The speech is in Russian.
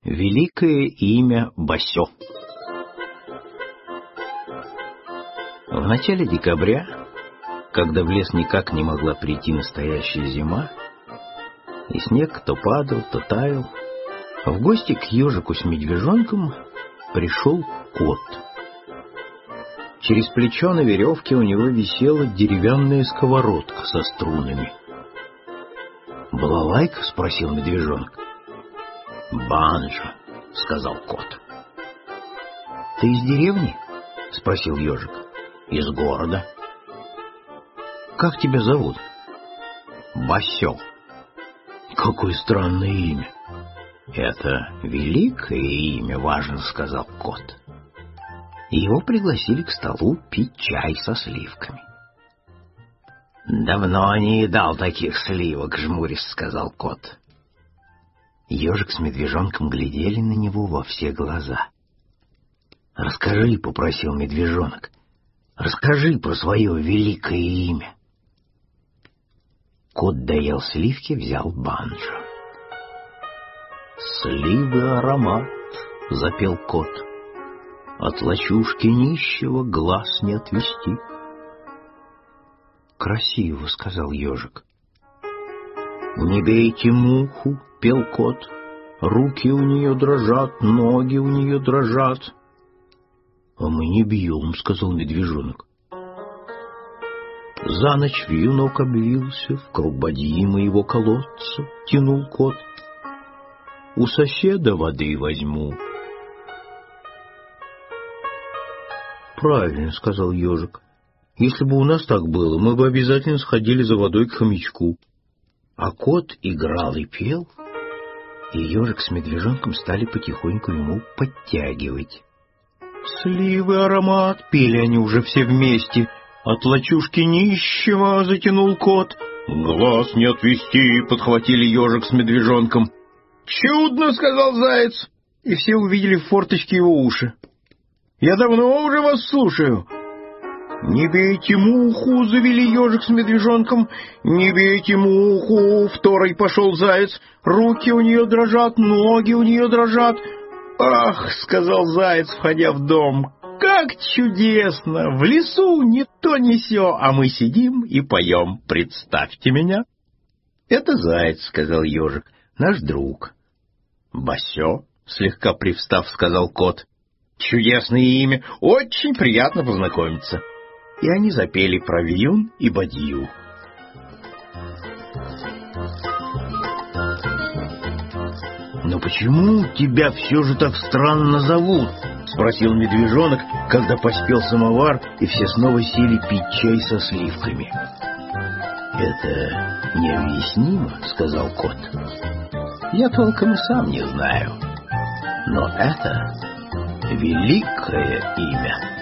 Великое имя Басё. В начале декабря, когда в лес никак не могла прийти настоящая зима, и снег то падал, то таял, в гости к ежику с медвежонком пришел кот. Через плечо на веревке у него висела деревянная сковородка со струнами. «Балалайка?» — спросил медвежонок. «Банджо», — сказал кот. «Ты из деревни?» — спросил ежик. «Из города». «Как тебя зовут?» «Басё». «Какое странное имя». «Это великое имя, важно», — сказал кот. Его пригласили к столу пить чай со сливками. «Давно не едал таких сливок», — жмурясь сказал кот. Ежик с медвежонком глядели на него во все глаза. «Расскажи», — попросил медвежонок, — «расскажи про свое великое имя». Кот доел сливки, взял банджо. «Сливы аромат», — запел кот, — «от лачушки нищего глаз не отвести». «Красиво», — сказал ежик. «Не бейте муху», — пел кот, — «руки у нее дрожат, ноги у нее дрожат». «А мы не бьем», — сказал медвежонок. «За ночь вьюнок обвился, в круг бадьи моего колодца», — тянул кот. «У соседа воды возьму». «Правильно», — сказал ежик. «Если бы у нас так было, мы бы обязательно сходили за водой к хомячку». А кот играл и пел, и ежик с медвежонком стали потихоньку ему подтягивать. «Сливы аромат», — пели они уже все вместе. «От лачушки нищего», — затянул кот. «Глаз не отвести», — подхватили ежик с медвежонком. «Чудно», — сказал заяц, и все увидели в форточке его уши. «Я давно уже вас слушаю». «Не бейте муху», — завели ежик с медвежонком. «Не бейте муху», — второй пошел заяц. «Руки у нее дрожат, ноги у нее дрожат». «Ах», — сказал заяц, входя в дом, — «как чудесно! В лесу ни то ни сё, а мы сидим и поем. Представьте меня». «Это заяц», — сказал ежик, — «наш друг». «Басё», — слегка привстав, сказал кот. «Чудесное имя, очень приятно познакомиться». И они запели про вьюн и бадью. «Но почему тебя все же так странно зовут?» — спросил медвежонок, когда поспел самовар, и все снова сели пить чай со сливками. «Это необъяснимо», — сказал кот. «Я толком и сам не знаю. Но это великое имя».